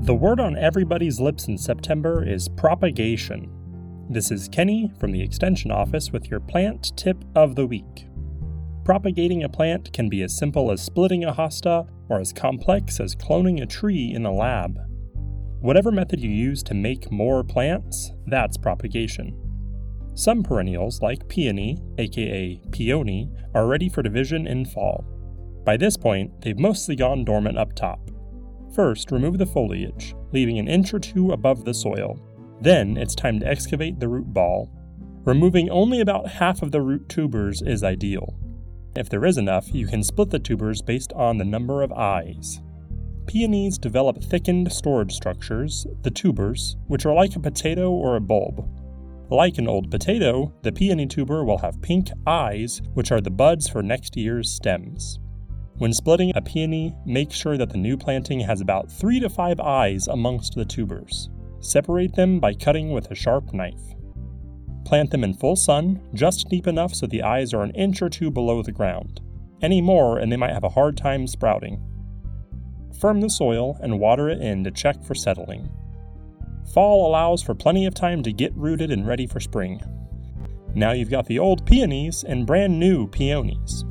The word on everybody's lips in September is propagation. This is Kenny from the Extension Office with your plant tip of the week. Propagating a plant can be as simple as splitting a hosta or as complex as cloning a tree in a lab. Whatever method you use to make more plants, that's propagation. Some perennials, like peony, aka peony, are ready for division in fall. By this point, they've mostly gone dormant up top. First, remove the foliage, leaving an inch or two above the soil. Then, it's time to excavate the root ball. Removing only about half of the root tubers is ideal. If there is enough, you can split the tubers based on the number of eyes. Peonies develop thickened storage structures, the tubers, which are like a potato or a bulb. Like an old potato, the peony tuber will have pink eyes, which are the buds for next year's stems. When splitting a peony, make sure that the new planting has about 3 to 5 eyes amongst the tubers. Separate them by cutting with a sharp knife. Plant them in full sun, just deep enough so the eyes are an inch or two below the ground. Any more and they might have a hard time sprouting. Firm the soil and water it in to check for settling. Fall allows for plenty of time to get rooted and ready for spring. Now you've got the old peonies and brand new peonies.